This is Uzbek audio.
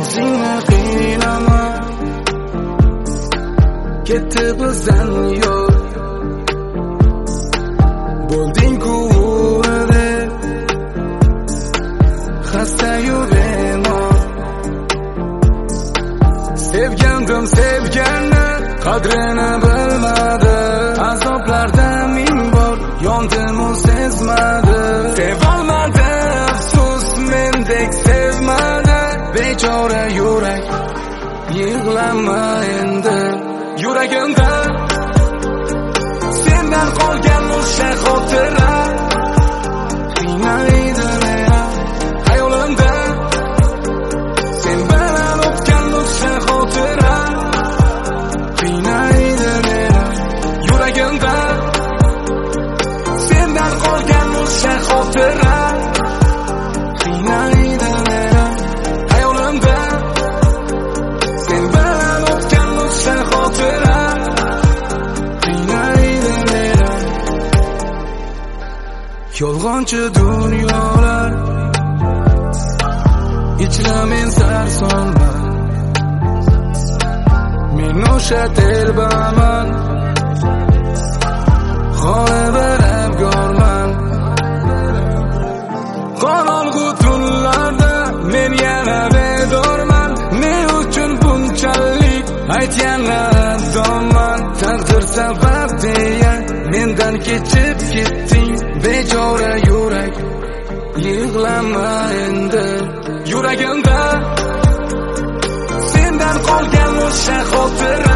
o'zingni qiynama, ketdi bizdan yo'l. Bo'lding-ku deb xasta-yu bemor. Sevgandim sevganni, qadrini bilmadi. Azoblarda ming bor yondim-u sezmadi. Sevolmadi, afsus mendek sevmadi. Bechora yurak, yig'lama endi. Yuragimda sendan qolgan o'sha xotira qiynaydi meni. Hayolimda sen bilan o'tgan o'sha xotira qiynaydi meni. Yuragimda sendan qolgan o'sha xotira qiynaydi meni. Hayolimda sen bilan o'tgan o'sha xotira qiynaydi meni. Yolg'onchi dunyolar ichra men sarson. Men o'sha telbaman, g'olib abgorman. Qorong'u tunlarda men yana bedorman. Ne uchun bunchalik aytganlar azdonman. Taqdir sabab deya mendan kechib ketding. Bechora yurak, yig'lama endi. Yuragimda sendan qolgan o'sha xotira